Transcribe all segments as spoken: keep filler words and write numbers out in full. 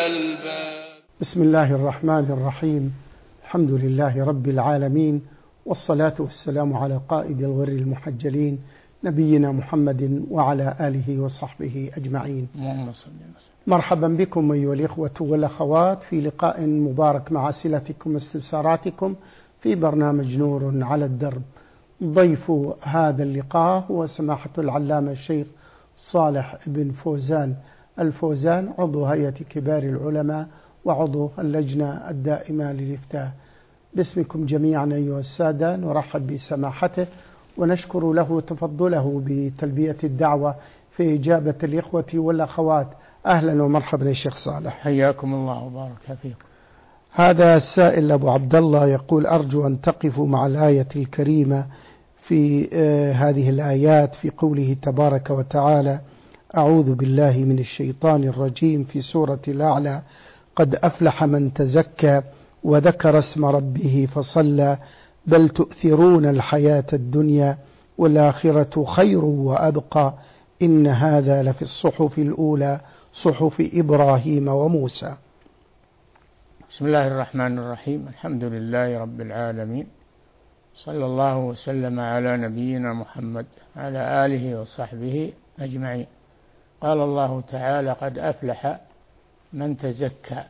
الباب. بسم الله الرحمن الرحيم. الحمد لله رب العالمين، والصلاة والسلام على قائد الغر المحجلين نبينا محمد وعلى آله وصحبه أجمعين. مرحبا بكم أيها الإخوة والأخوات في لقاء مبارك مع أسئلتكم واستفساراتكم في برنامج نور على الدرب. ضيف هذا اللقاء هو سماحة العلامة الشيخ صالح بن فوزان الفوزان، عضو هيئة كبار العلماء وعضو اللجنة الدائمة للإفتاء. باسمكم جميعا أيها السادة نرحب بسماحته ونشكر له تفضله بتلبية الدعوة في إجابة الإخوة والأخوات. أهلا ومرحبا يا شيخ صالح. حياكم الله وبارك فيكم. هذا السائل أبو عبد الله يقول: أرجو أن تقفوا مع الآية الكريمة في آه هذه الآيات في قوله تبارك وتعالى: أعوذ بالله من الشيطان الرجيم في سورة الأعلى: قد أفلح من تزكى وذكر اسم ربه فصلى بل تؤثرون الحياة الدنيا والآخرة خير وأبقى إن هذا لفي الصحف الأولى صحف إبراهيم وموسى. بسم الله الرحمن الرحيم. الحمد لله رب العالمين، صلى الله وسلم على نبينا محمد على آله وصحبه أجمعين. قال الله تعالى: قد أفلح من تزكى.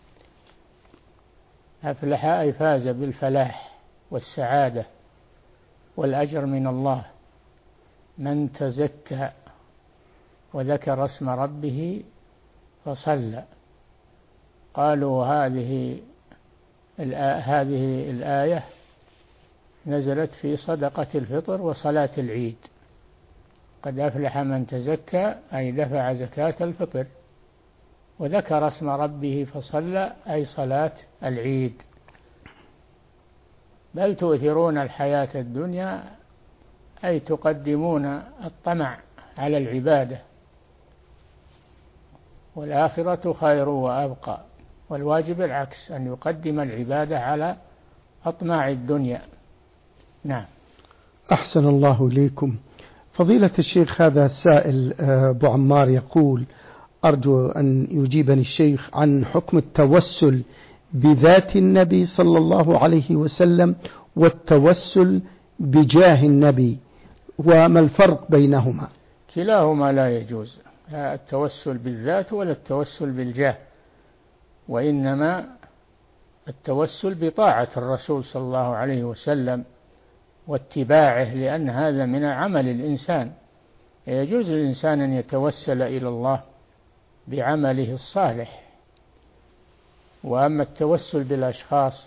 أفلح أي فاز بالفلاح والسعادة والأجر من الله. من تزكى وذكر اسم ربه فصلى. قالوا هذه هذه الآية نزلت في صدقة الفطر وصلاة العيد. قد أفلح من تزكى أي دفع زكاة الفطر، وذكر اسم ربه فصلى أي صلاة العيد. بل تؤثرون الحياة الدنيا أي تقدمون الطمع على العبادة، والآخرة خير وأبقى. والواجب العكس، أن يقدم العبادة على أطماع الدنيا. نعم. أحسن الله إليكم. فضيلة الشيخ، هذا السائل أبو عمار يقول: أرجو أن يجيبني الشيخ عن حكم التوسل بذات النبي صلى الله عليه وسلم والتوسل بجاه النبي، وما الفرق بينهما؟ كلاهما لا يجوز، لا التوسل بالذات ولا التوسل بالجاه، وإنما التوسل بطاعة الرسول صلى الله عليه وسلم واتباعه، لأن هذا من عمل الإنسان. يجوز للإنسان أن يتوسل إلى الله بعمله الصالح. وأما التوسل بالأشخاص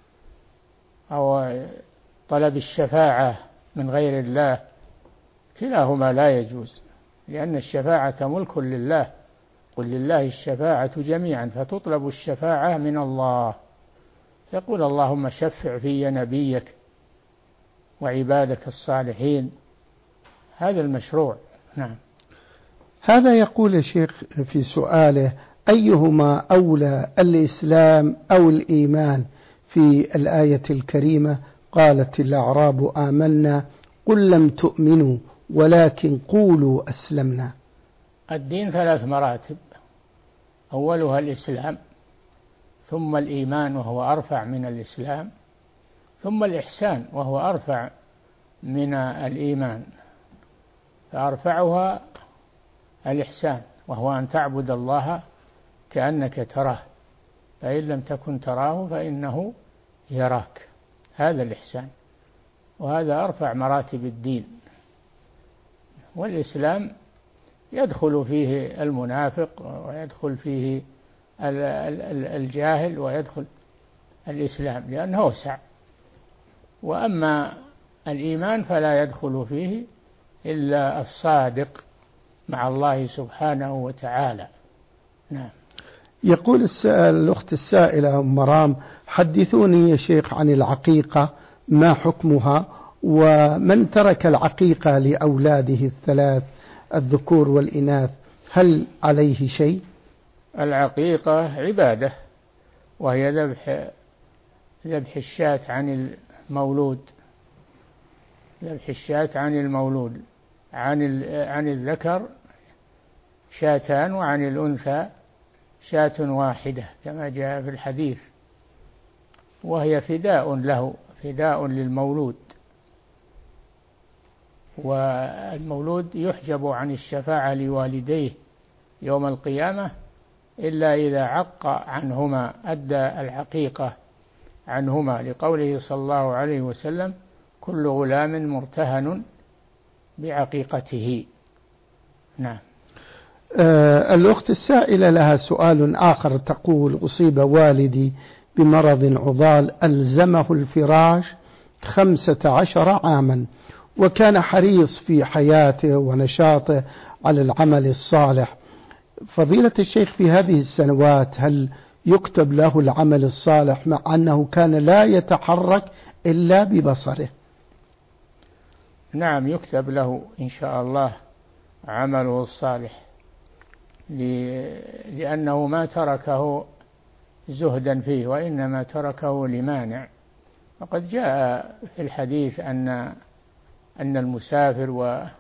أو طلب الشفاعة من غير الله كلاهما لا يجوز، لأن الشفاعة ملك لله، قل لله الشفاعة جميعا، فتطلب الشفاعة من الله. يقول: اللهم شفع في نبيك وعبادك الصالحين. هذا المشروع. نعم. هذا يقول يا شيخ في سؤاله: أيهما أولى، الإسلام أو الإيمان؟ في الآية الكريمة قالت الأعراب آمنا قل لم تؤمنوا ولكن قولوا أسلمنا. الدين ثلاث مراتب: أولها الإسلام، ثم الإيمان وهو أرفع من الإسلام، ثم الإحسان وهو أرفع من الإيمان. فأرفعها الإحسان، وهو أن تعبد الله كأنك تراه، فإن لم تكن تراه فإنه يراك. هذا الإحسان، وهذا أرفع مراتب الدين. والإسلام يدخل فيه المنافق ويدخل فيه الجاهل ويدخل الإسلام لأنه أوسع. وأما الإيمان فلا يدخل فيه إلا الصادق مع الله سبحانه وتعالى. نعم. يقول السائل الأخت السائلة أم مرام: حدثوني يا شيخ عن العقيقة، ما حكمها؟ ومن ترك العقيقة لأولاده الثلاث الذكور والإناث هل عليه شيء؟ العقيقة عبادة، وهي ذبح ذبح الشاة عن المولود، ذبح الشاة عن المولود. عن عن الذكر شاتان وعن الأنثى شاة واحدة كما جاء في الحديث، وهي فداء له، فداء للمولود. والمولود يحجب عن الشفاعة لوالديه يوم القيامة إلا إذا عق عنهما، أدى العقيقة عنهما، لقوله صلى الله عليه وسلم: كل غلام مرتهن بعقيقته. نعم. آه الأخت السائلة لها سؤال آخر، تقول: أصيب والدي بمرض عضال ألزمه الفراش خمسة عشر عاما، وكان حريص في حياته ونشاطه على العمل الصالح. فضيلة الشيخ، في هذه السنوات هل يكتب له العمل الصالح مع أنه كان لا يتحرك إلا ببصره؟ نعم، يكتب له إن شاء الله عمله الصالح، لأنه ما تركه زهدا فيه، وإنما تركه لمانع. وقد جاء في الحديث أن أن المسافر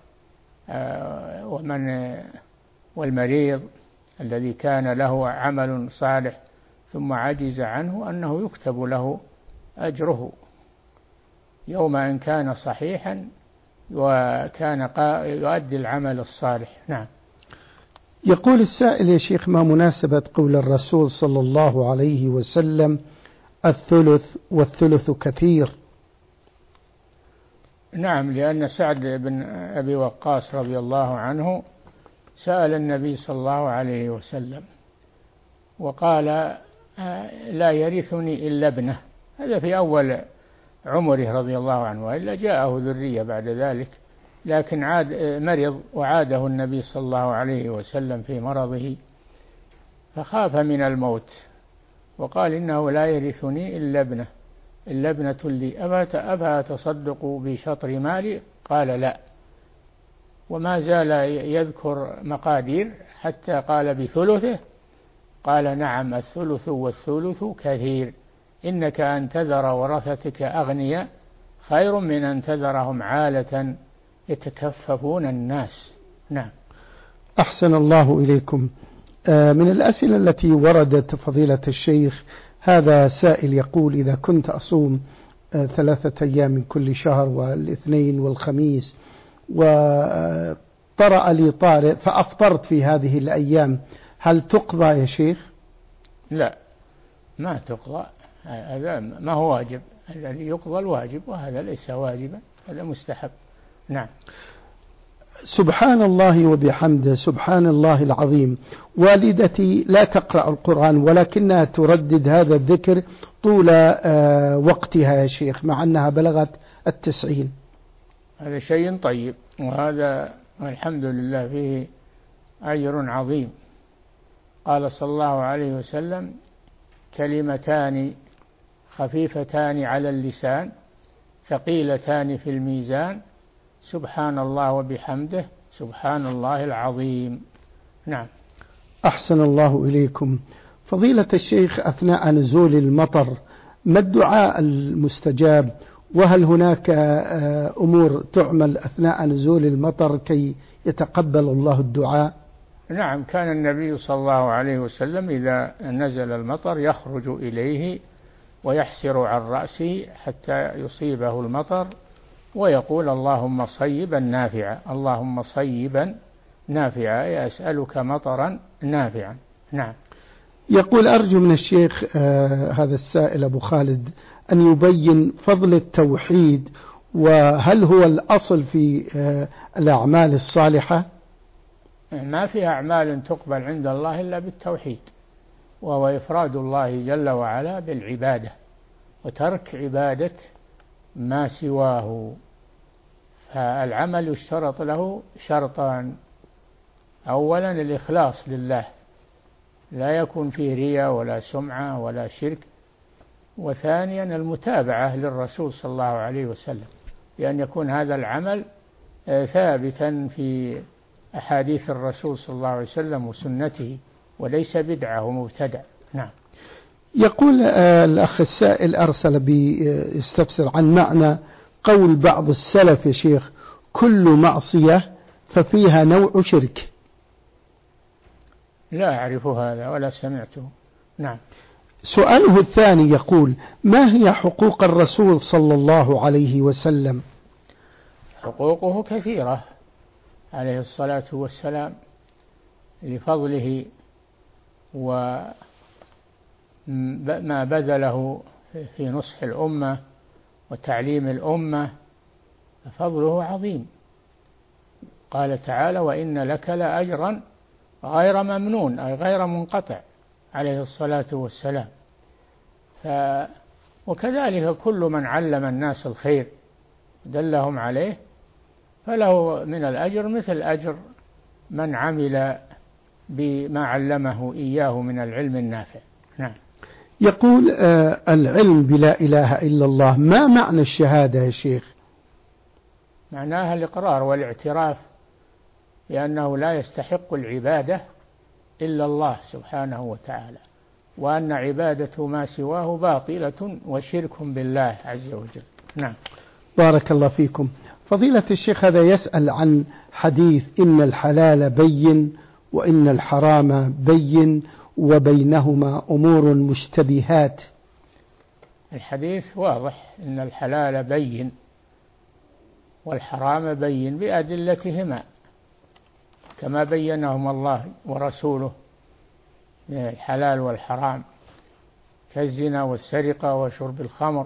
ومن والمريض الذي كان له عمل صالح ثم عجز عنه أنه يكتب له أجره يوم أن كان صحيحا وكان يؤدي العمل الصالح. نعم. يقول السائل: يا شيخ، ما مناسبة قول الرسول صلى الله عليه وسلم: الثلث والثلث كثير؟ نعم، لأن سعد بن أبي وقاص رضي الله عنه سأل النبي صلى الله عليه وسلم وقال: لا يرثني إلا ابنه. هذا في أول عمره رضي الله عنه، وإلا جاءه ذرية بعد ذلك، لكن عاد مرض وعاده النبي صلى الله عليه وسلم في مرضه فخاف من الموت وقال: إنه لا يرثني إلا ابنه، إلا ابنة لي، أفا أتصدق بشطر مالي؟ قال: لا. وما زال يذكر مقادير حتى قال: بثلثه؟ قال: نعم، الثلث والثلث كثير، إنك أن تذر ورثتك أغنياء خير من أن تذرهم عالة يتكففون الناس. نعم. أحسن الله إليكم. من الأسئلة التي وردت فضيلة الشيخ، هذا سائل يقول: إذا كنت أصوم ثلاثة أيام من كل شهر والاثنين والخميس، وطرأ لي طارئ فأفطرت في هذه الأيام، هل تقضى يا شيخ؟ لا، ما تقضى، هذا ما هو واجب، الذي يقضى الواجب، وهذا ليس واجبا، هذا مستحب. نعم. سبحان الله وبحمده، سبحان الله العظيم. والدتي لا تقرأ القرآن ولكنها تردد هذا الذكر طول وقتها يا شيخ، مع أنها بلغت التسعين. هذا شيء طيب، وهذا الحمد لله فيه أجر عظيم. قال صلى الله عليه وسلم: كلمتان خفيفتان على اللسان ثقيلتان في الميزان، سبحان الله وبحمده، سبحان الله العظيم. نعم. أحسن الله إليكم. فضيلة الشيخ، أثناء نزول المطر ما الدعاء المستجاب؟ وهل هناك أمور تعمل أثناء نزول المطر كي يتقبل الله الدعاء؟ نعم، كان النبي صلى الله عليه وسلم إذا نزل المطر يخرج إليه ويحسر عن رأسه حتى يصيبه المطر ويقول: اللهم صيبا نافعا، اللهم صيبا نافعا، أسألك مطرا نافعا. نعم. يقول: أرجو من الشيخ آه هذا السائل أبو خالد أن يبين فضل التوحيد، وهل هو الأصل في آه الأعمال الصالحة؟ ما في أعمال تقبل عند الله إلا بالتوحيد، وهو إفراد الله جل وعلا بالعبادة وترك عبادة ما سواه. فالعمل يشترط له شرطان: أولا الإخلاص لله، لا يكون فيه رياء ولا سمعة ولا شرك. وثانيا المتابعة للرسول صلى الله عليه وسلم، بأن يكون هذا العمل ثابتا في أحاديث الرسول صلى الله عليه وسلم وسنته، وليس بدعة ومبتدع. نعم. يقول الأخ السائل أرسل بيستفسر عن معنى قول بعض السلف يا شيخ: كل معصية ففيها نوع شرك. لا أعرف هذا ولا سمعته. نعم. سؤاله الثاني يقول: ما هي حقوق الرسول صلى الله عليه وسلم؟ حقوقه كثيرة عليه الصلاة والسلام لفضله وما بذله في نصح الأمة وتعليم الأمة، فضله عظيم. قال تعالى: وإن لك لأجرا غير ممنون، أي غير منقطع، عليه الصلاة والسلام. ف وكذلك كل من علم الناس الخير دلهم عليه فله من الأجر مثل أجر من عمل بما علمه إياه من العلم النافع. نعم. يقول: آه العلم بلا إله إلا الله، ما معنى الشهادة يا شيخ؟ معناها الإقرار والاعتراف بأنه لا يستحق العبادة إلا الله سبحانه وتعالى، وأن عبادة ما سواه باطلة وشرك بالله عز وجل. نعم. بارك الله فيكم. فضيلة الشيخ هذا يسأل عن حديث: إن الحلال بين وإن الحرام بين وبينهما أمور مشتبهات. الحديث واضح: إن الحلال بين والحرام بين بأدلتهما كما بينهم الله ورسوله من الحلال والحرام، كالزنا والسرقة وشرب الخمر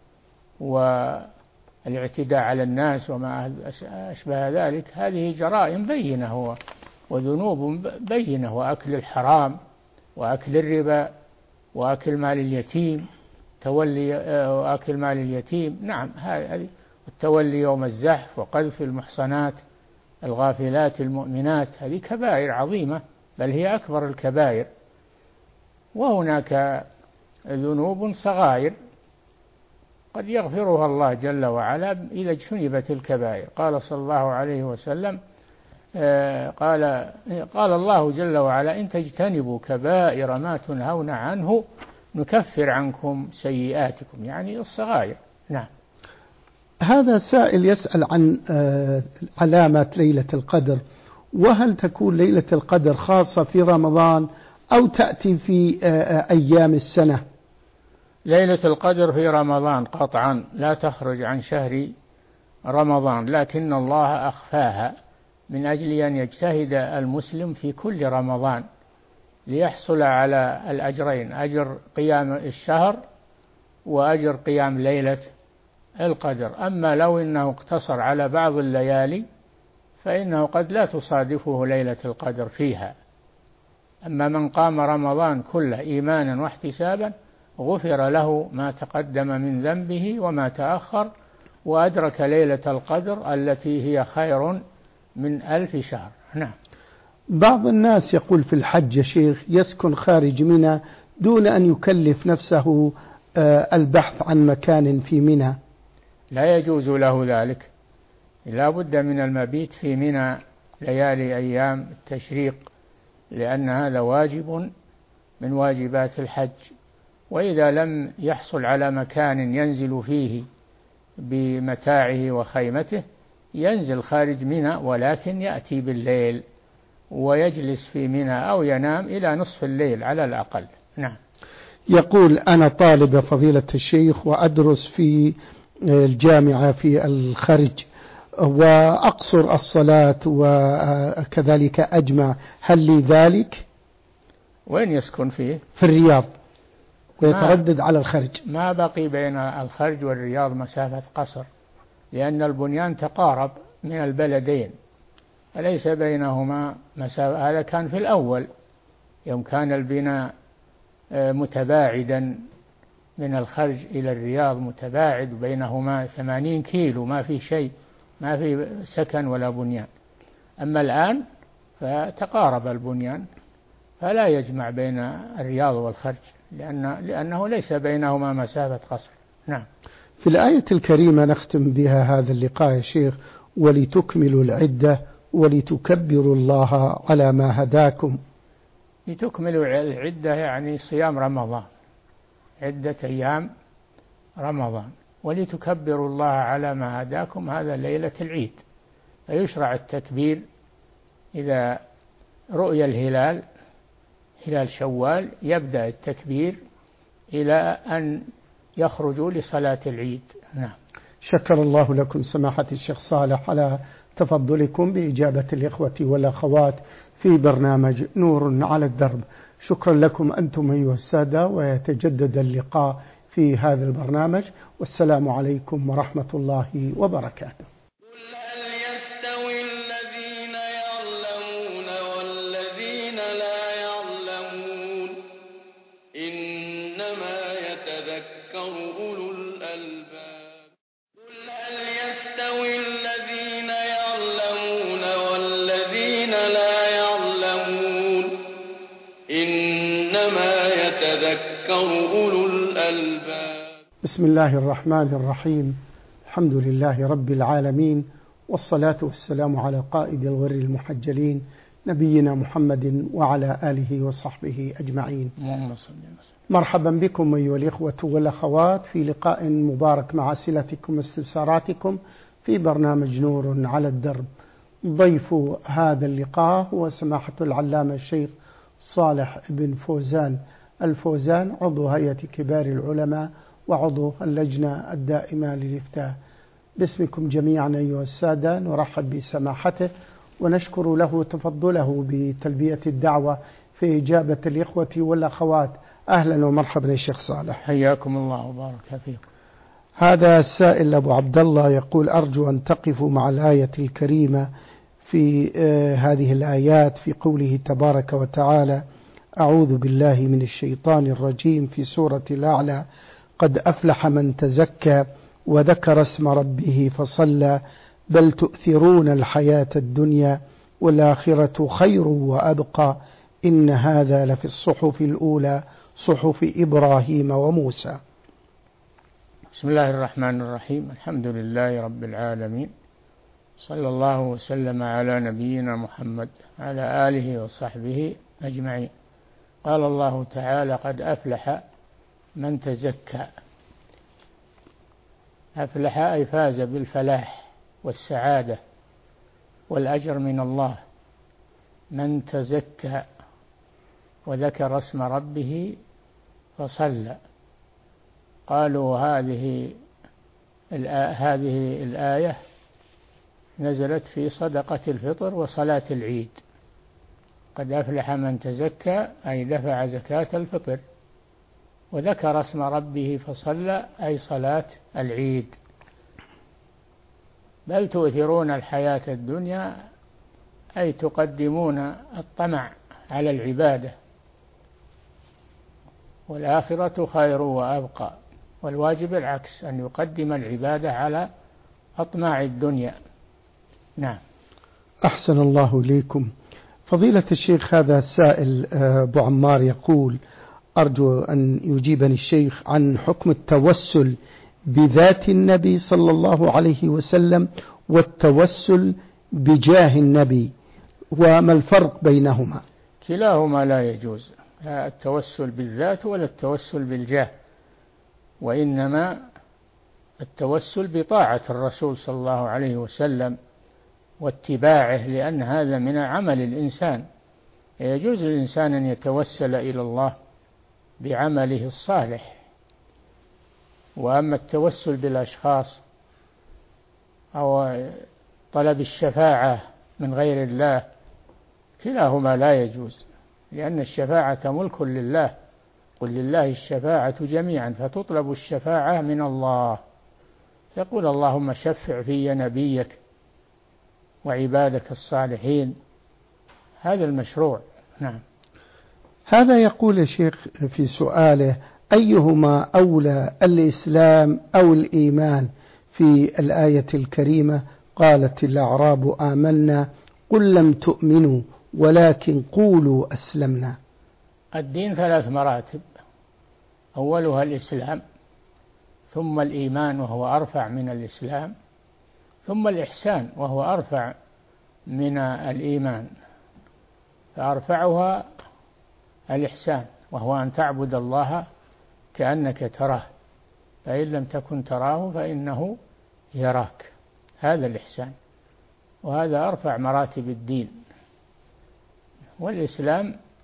والاعتداء على الناس وما أشبه ذلك. هذه جرائم بينة وذنوب بينة، وأكل الحرام وأكل الربا وأكل مال اليتيم تولي وأكل مال اليتيم. نعم، هذه التولي يوم الزحف وقذف المحصنات الغافلات المؤمنات، هذه كبائر عظيمة، بل هي أكبر الكبائر. وهناك ذنوب صغائر قد يغفرها الله جل وعلا إذا اجتنبت الكبائر. قال صلى الله عليه وسلم قال قال الله جل وعلا: إن تجتنبوا كبائر ما تنهون عنه نكفر عنكم سيئاتكم، يعني الصغائر. نعم. هذا سائل يسأل عن علامة ليلة القدر، وهل تكون ليلة القدر خاصة في رمضان أو تأتي في أيام السنة؟ ليلة القدر في رمضان قطعا، لا تخرج عن شهر رمضان، لكن الله أخفاها من أجل أن يجتهد المسلم في كل رمضان ليحصل على الأجرين: أجر قيام الشهر وأجر قيام ليلة القدر. أما لو إنه اقتصر على بعض الليالي فإنه قد لا تصادفه ليلة القدر فيها. أما من قام رمضان كله إيمانا واحتسابا غفر له ما تقدم من ذنبه وما تأخر، وأدرك ليلة القدر التي هي خير من ألف شهر. نعم. بعض الناس يقول في الحج يا شيخ يسكن خارج منى دون أن يكلف نفسه البحث عن مكان في منى. لا يجوز له ذلك، لا بد من المبيت في منى ليالي أيام التشريق، لأن هذا واجب من واجبات الحج. وإذا لم يحصل على مكان ينزل فيه بمتاعه وخيمته ينزل خارج منى، ولكن يأتي بالليل ويجلس في منى أو ينام إلى نصف الليل على الأقل. نعم. يقول: أنا طالب فضيلة الشيخ وأدرس في الجامعة في الخارج وأقصر الصلاة وكذلك أجمع، هل لي ذلك؟ وين يسكن فيه؟ في الرياض، ويتردد على الخرج. ما بقي بين الخرج والرياض مسافة قصر، لأن البنيان تقارب من البلدين فليس بينهما مسافة. هذا كان في الأول يوم كان البناء متباعدا من الخرج إلى الرياض، متباعد بينهما ثمانين كيلو، ما في شيء، ما في سكن ولا بنيان. أما الآن فتقارب البنيان فلا يجمع بين الرياض والخرج، لأن لأنه ليس بينهما مسافة قصر. نعم. في الآية الكريمة نختم بها هذا اللقاء يا شيخ: ولتكملوا العدة ولتكبروا الله على ما هداكم. لتكملوا العدة يعني صيام رمضان، عدة أيام رمضان. ولتكبروا الله على ما هداكم، هذا ليلة العيد، فيشرع التكبير إذا رؤي الهلال هلال شوال يبدأ التكبير إلى أن يخرجوا لصلاة العيد. نعم. شكر الله لكم سماحة الشيخ صالح على تفضلكم بإجابة الإخوة والأخوات في برنامج نور على الدرب. شكرا لكم أنتم أيها السادة، ويتجدد اللقاء في هذا البرنامج، والسلام عليكم ورحمة الله وبركاته. قل هل يستوي الذين يعلمون والذين لا يعلمون إنما يتذكر أولو الألباب. قل هل يستوي الذين يعلمون والذين لا يعلمون إنما يتذكر أولو الألباب. بسم الله الرحمن الرحيم. الحمد لله رب العالمين، والصلاة والسلام على قائد الغر المحجلين نبينا محمد وعلى آله وصحبه أجمعين. مرحبا بكم أيها الإخوة والأخوات في لقاء مبارك مع أسئلتكم واستفساراتكم في برنامج نور على الدرب. ضيف هذا اللقاء هو سماحة العلامة الشيخ صالح بن فوزان الفوزان، عضو هيئة كبار العلماء وعضو اللجنة الدائمة للإفتاء. باسمكم جميعا أيها السادة نرحب بسماحته ونشكر له تفضله بتلبية الدعوة في إجابة الإخوة والأخوات. أهلا ومرحبا يا شيخ صالح. حياكم الله وبارك فيكم. هذا السائل أبو عبد الله يقول: أرجو أن تقفوا مع الآية الكريمة في آه هذه الآيات في قوله تبارك وتعالى: أعوذ بالله من الشيطان الرجيم في سورة الأعلى: قد أفلح من تزكى وذكر اسم ربه فصلى بل تؤثرون الحياة الدنيا والآخرة خير وأبقى إن هذا لفي الصحف الأولى صحف إبراهيم وموسى. بسم الله الرحمن الرحيم. الحمد لله رب العالمين، صلى الله وسلم على نبينا محمد على آله وصحبه أجمعين. قال الله تعالى: قد أفلح من تزكى. أفلح أي فاز بالفلاح والسعادة والأجر من الله. من تزكى وذكر اسم ربه فصلى. قالوا هذه هذه الآية نزلت في صدقة الفطر وصلاة العيد. قد أفلح من تزكى أي دفع زكاة الفطر، وذكر اسم ربه فصلى أي صلاة العيد. بل تؤثرون الحياة الدنيا أي تقدمون الطمع على العبادة، والآخرة خير وأبقى. والواجب العكس، أن يقدم العبادة على أطماع الدنيا. نعم. أحسن الله إليكم. فضيلة الشيخ، هذا السائل أبو عمار يقول: أرجو أن يجيبني الشيخ عن حكم التوسل بذات النبي صلى الله عليه وسلم والتوسل بجاه النبي، وما الفرق بينهما؟ كلاهما لا يجوز، لا التوسل بالذات ولا التوسل بالجاه، وإنما التوسل بطاعة الرسول صلى الله عليه وسلم واتباعه، لأن هذا من عمل الإنسان. يجوز للإنسان أن يتوسل إلى الله بعمله الصالح. وأما التوسل بالأشخاص أو طلب الشفاعة من غير الله كلاهما لا يجوز، لأن الشفاعة ملك لله. قل لله الشفاعة جميعا، فتطلب الشفاعة من الله. يقول: اللهم شفع في نبيك وعبادك الصالحين. هذا المشروع. نعم. هذا يقول يا شيخ في سؤاله: أيهما أولى، الإسلام أو الإيمان؟ في الآية الكريمة قالت الأعراب آمنا قل لم تؤمنوا ولكن قولوا أسلمنا. الدين ثلاث مراتب: أولها الإسلام، ثم الإيمان وهو أرفع من الإسلام، ثم الإحسان وهو أرفع من الإيمان. فأرفعها الإحسان، وهو أن تعبد الله كأنك تراه، فإن لم تكن تراه فإنه يراك. هذا الإحسان، وهذا أرفع مراتب الدين. والإسلام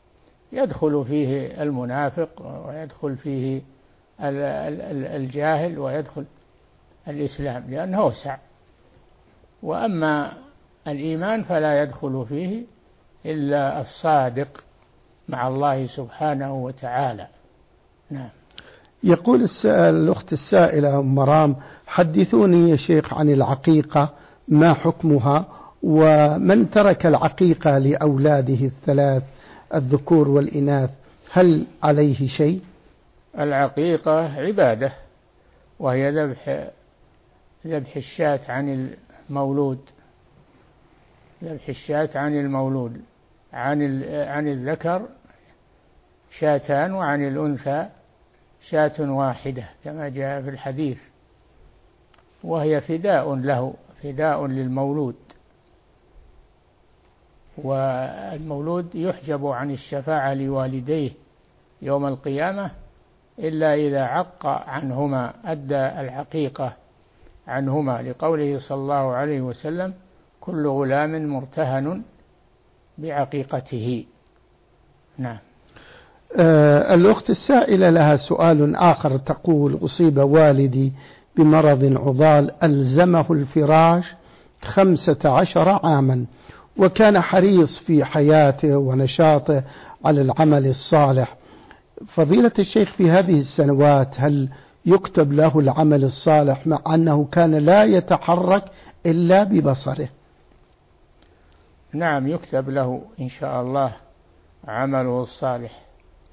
يدخل فيه المنافق ويدخل فيه الجاهل ويدخل الإسلام لأنه أوسع. وأما الإيمان فلا يدخل فيه إلا الصادق مع الله سبحانه وتعالى. نعم. يقول السائل الأخت السائلة أم مرام: حدثوني يا شيخ عن العقيقة، ما حكمها؟ ومن ترك العقيقة لأولاده الثلاث الذكور والإناث هل عليه شيء؟ العقيقة عبادة، وهي ذبح ذبح الشاة عن المولود، ذبح الشاة عن المولود، عن عن الذكر شاتان وعن الأنثى شاة واحدة كما جاء في الحديث، وهي فداء له، فداء للمولود. والمولود يحجب عن الشفاعة لوالديه يوم القيامة إلا إذا عق عنهما، أدى العقيقة عنهما، لقوله صلى الله عليه وسلم: كل غلام مرتهن بعقيقته. نعم. آه الأخت السائلة لها سؤال آخر، تقول: أصيب والدي بمرض عضال ألزمه الفراش خمسة عشر عاما، وكان حريص في حياته ونشاطه على العمل الصالح. فضيلة الشيخ، في هذه السنوات هل يكتب له العمل الصالح مع أنه كان لا يتحرك إلا ببصره؟ نعم، يكتب له إن شاء الله عمله الصالح،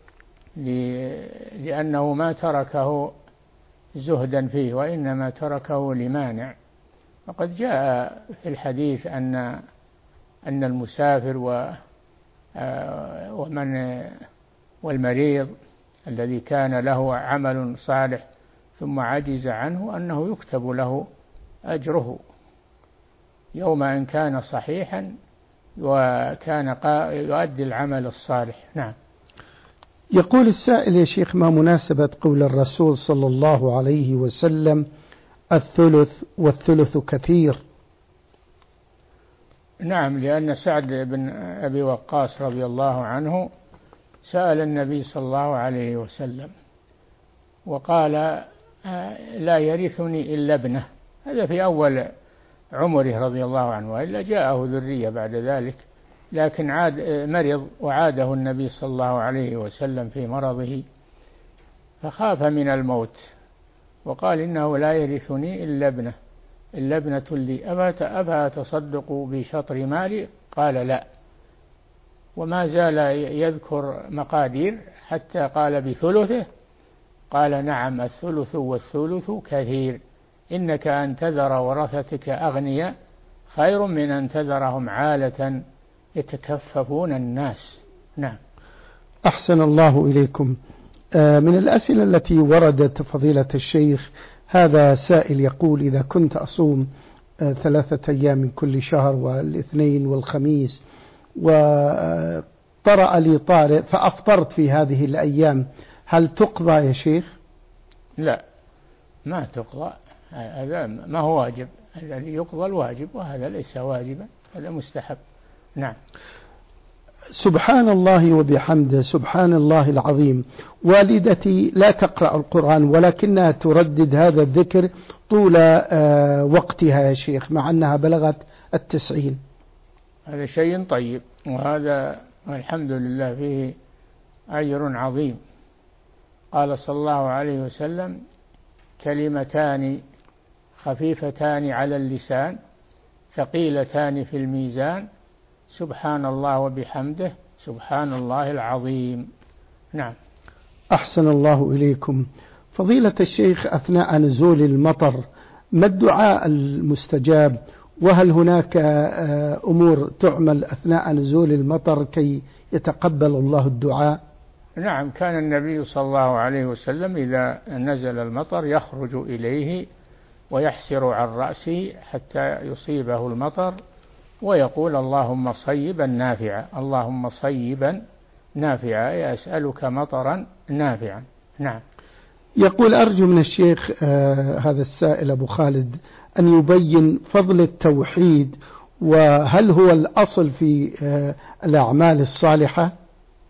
لأنه ما تركه زهدا فيه، وإنما تركه لمانع. وقد جاء في الحديث أن أن المسافر ومن والمريض الذي كان له عمل صالح ثم عجز عنه أنه يكتب له أجره يوم أن كان صحيحا وكان يؤدي العمل الصالح. نعم. يقول السائل: يا شيخ، ما مناسبة قول الرسول صلى الله عليه وسلم: الثلث والثلث كثير؟ نعم، لأن سعد بن أبي وقاص رضي الله عنه سأل النبي صلى الله عليه وسلم وقال: لا يرثني إلا ابنه. هذا في أول عمره رضي الله عنه، وإلا جاءه ذرية بعد ذلك، لكن عاد مرض وعاده النبي صلى الله عليه وسلم في مرضه فخاف من الموت وقال: إنه لا يرثني إلا ابنه، إلا ابنة لي، أبا تصدق بشطر مالي؟ قال: لا. وما زال يذكر مقادير حتى قال: بثلثه؟ قال: نعم، الثلث والثلث كثير، إنك أن تذر ورثتك أغنياء خير من أن تذرهم عالة يتكففون الناس. نعم. أحسن الله إليكم. من الأسئلة التي وردت فضيلة الشيخ، هذا سائل يقول: إذا كنت أصوم ثلاثة أيام من كل شهر والاثنين والخميس، وطرأ لي طارئ فأفطرت في هذه الأيام، هل تقضى يا شيخ؟ لا، ما تقضى، هذا ما هو واجب، الذي يقضى الواجب، وهذا ليس واجبا، هذا مستحب. نعم. سبحان الله وبحمده، سبحان الله العظيم. والدتي لا تقرأ القرآن ولكنها تردد هذا الذكر طول وقتها يا شيخ، مع أنها بلغت التسعين. هذا شيء طيب، وهذا الحمد لله فيه أجر عظيم. قال صلى الله عليه وسلم: كلمتان خفيفتان على اللسان ثقيلتان في الميزان، سبحان الله وبحمده، سبحان الله العظيم. نعم. أحسن الله إليكم. فضيلة الشيخ، أثناء نزول المطر ما الدعاء المستجاب؟ وهل هناك أمور تعمل أثناء نزول المطر كي يتقبل الله الدعاء؟ نعم، كان النبي صلى الله عليه وسلم إذا نزل المطر يخرج إليه ويحسر عن رأسه حتى يصيبه المطر ويقول: اللهم صيبا نافعا، اللهم صيبا نافعا، أسألك مطرا نافعا. نعم. يقول: أرجو من الشيخ آه هذا السائل أبو خالد أن يبين فضل التوحيد، وهل هو الأصل في آه الأعمال الصالحة؟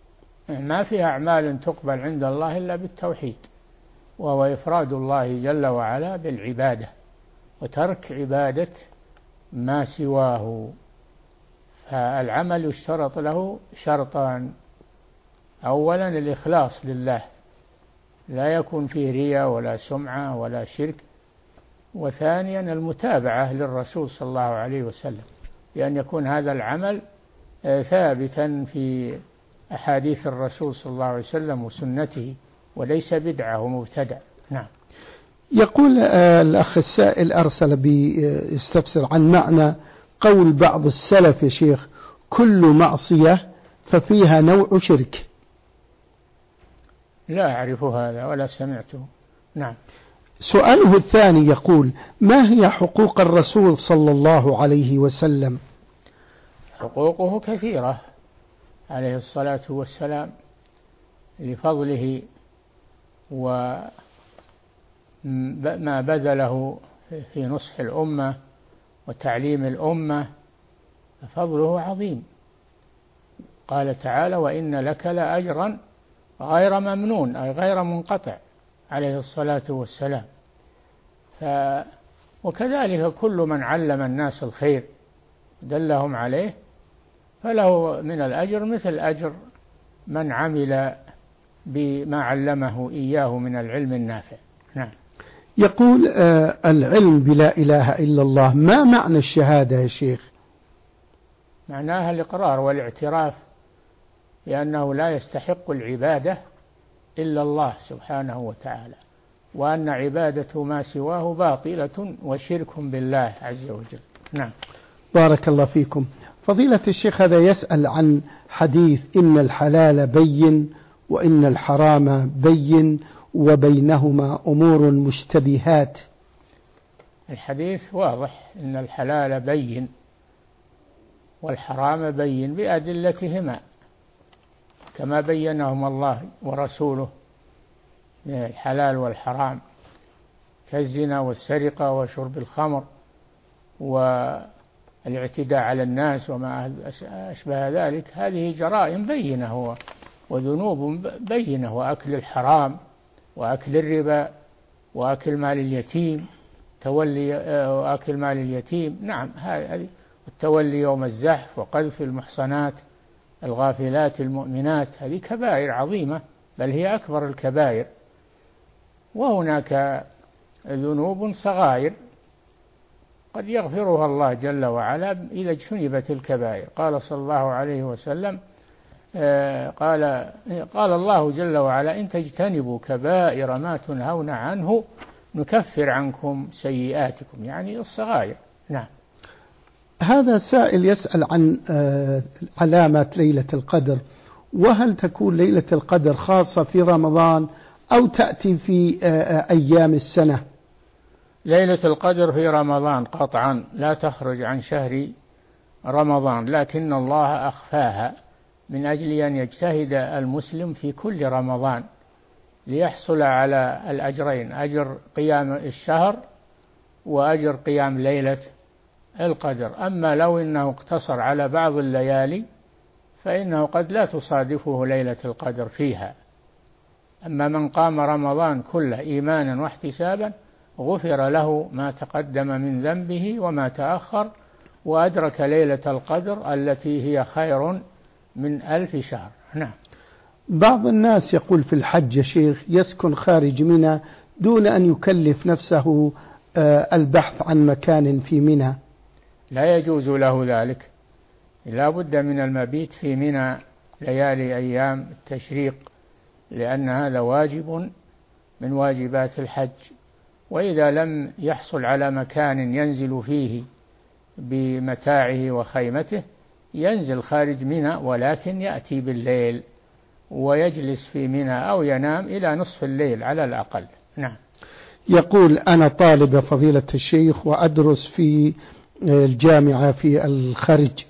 ما في أعمال تقبل عند الله إلا بالتوحيد، وهو إفراد الله جل وعلا بالعبادة وترك عبادة ما سواه. فالعمل يشترط له شرطان: أولا الإخلاص لله، لا يكون فيه رياء ولا سمعة ولا شرك. وثانيا المتابعة للرسول صلى الله عليه وسلم، بأن يكون هذا العمل ثابتا في أحاديث الرسول صلى الله عليه وسلم وسنته، وليس بدعة ومبتدع. نعم. يقول الأخ السائل أرسل بيستفسر عن معنى قول بعض السلف يا شيخ: كل معصية ففيها نوع شرك. لا أعرف هذا ولا سمعته. نعم. سؤاله الثاني يقول: ما هي حقوق الرسول صلى الله عليه وسلم؟ حقوقه كثيرة عليه الصلاة والسلام لفضله وما بذله في نصح الأمة وتعليم الأمة، فضله عظيم. قال تعالى: وإن لك لأجرا غير ممنون، أي غير منقطع عليه الصلاة والسلام. ف وكذلك كل من علم الناس الخير دلهم عليه فله من الأجر مثل أجر من عمل بما علمه إياه من العلم النافع. نعم. يقول آه العلم بلا إله إلا الله، ما معنى الشهادة يا شيخ؟ معناها الإقرار والاعتراف بأنه لا يستحق العبادة إلا الله سبحانه وتعالى، وأن عبادة ما سواه باطلة وشرك بالله عز وجل. نعم. بارك الله فيكم. فضيلة الشيخ هذا يسأل عن حديث: إن الحلال بين وإن الحرام بين وبينهما أمور مشتبهات. الحديث واضح: إن الحلال بين والحرام بين بأدلتهما كما بينهما الله ورسوله من الحلال والحرام، كالزنا والسرقة وشرب الخمر والاعتداء على الناس وما أشبه ذلك. هذه جرائم بينة وذنوب بينة، وأكل الحرام وأكل الربا وأكل مال اليتيم تولي وأكل مال اليتيم. نعم. هذه التولي يوم الزحف وقذف المحصنات الغافلات المؤمنات، هذه كبائر عظيمة، بل هي أكبر الكبائر. وهناك ذنوب صغائر قد يغفرها الله جل وعلا إذا اجتنبت الكبائر. قال صلى الله عليه وسلم: قال قال الله جل وعلا: إن تجتنبوا كبائر ما تنهون عنه نكفر عنكم سيئاتكم، يعني الصغائر. نعم. هذا سائل يسأل عن علامة ليلة القدر، وهل تكون ليلة القدر خاصة في رمضان أو تأتي في أيام السنة؟ ليلة القدر في رمضان قطعا، لا تخرج عن شهر رمضان، لكن الله أخفاها من أجل أن يجتهد المسلم في كل رمضان ليحصل على الأجرين: أجر قيام الشهر وأجر قيام ليلة القدر. أما لو إنه اقتصر على بعض الليالي فإنه قد لا تصادفه ليلة القدر فيها. أما من قام رمضان كله إيمانا واحتسابا غفر له ما تقدم من ذنبه وما تأخر، وأدرك ليلة القدر التي هي خير من ألف شهر. نعم. بعض الناس يقول في الحج يا شيخ يسكن خارج منى دون أن يكلف نفسه البحث عن مكان في منى. لا يجوز له ذلك، لا بد من المبيت في منى ليالي أيام التشريق، لأن هذا واجب من واجبات الحج. وإذا لم يحصل على مكان ينزل فيه بمتاعه وخيمته ينزل خارج منى، ولكن يأتي بالليل ويجلس في منى أو ينام إلى نصف الليل على الأقل. نعم. يقول: أنا طالب فضيلة الشيخ وأدرس في الجامعة في الخارج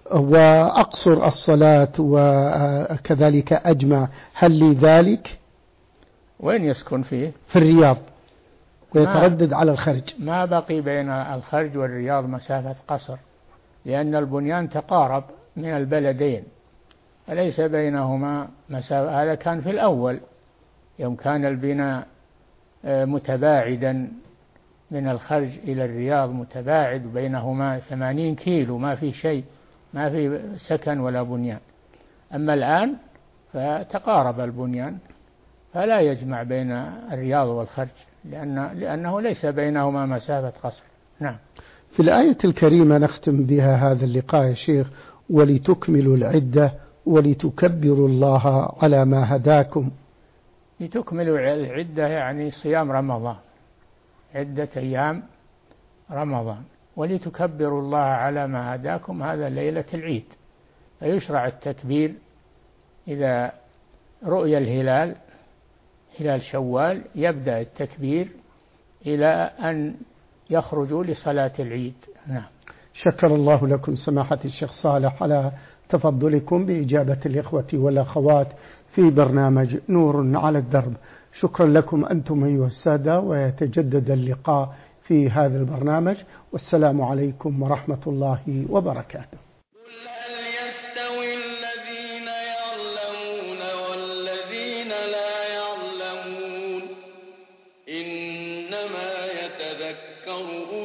وأقصر الصلاة وكذلك أجمع، هل لي ذلك؟ وين يسكن فيه؟ في الرياض، ويتردد على الخرج. ما بقي بين الخرج والرياض مسافة قصر، لأن البنيان تقارب من البلدين، فليس بينهما مسافة. هذا كان في الأول يوم كان البناء متباعدا من الخرج إلى الرياض، متباعد بينهما ثمانين كيلو، ما في شيء، ما في سكن ولا بنيان. أما الآن فتقارب البنيان، فلا يجمع بين الرياض والخرج، لأن لأنه ليس بينهما مسافة قصر. نعم. في الآية الكريمة نختم بها هذا اللقاء يا شيخ: ولتكملوا العدة ولتكبروا الله على ما هداكم. لتكملوا العدة يعني صيام رمضان، عدة أيام رمضان. ولتكبروا الله على ما هداكم، هذا ليلة العيد، فيشرع التكبير إذا رؤي الهلال، هلال شوال، يبدأ التكبير إلى أن يخرجوا لصلاة العيد. نعم. شكر الله لكم سماحة الشيخ صالح على تفضلكم بإجابة الإخوة والأخوات في برنامج نور على الدرب. شكرا لكم أنتم أيها السادة، ويتجدد اللقاء في هذا البرنامج، والسلام عليكم ورحمة الله وبركاته. قل هل يستوي الذين يعلمون والذين لا يعلمون إنما يتذكر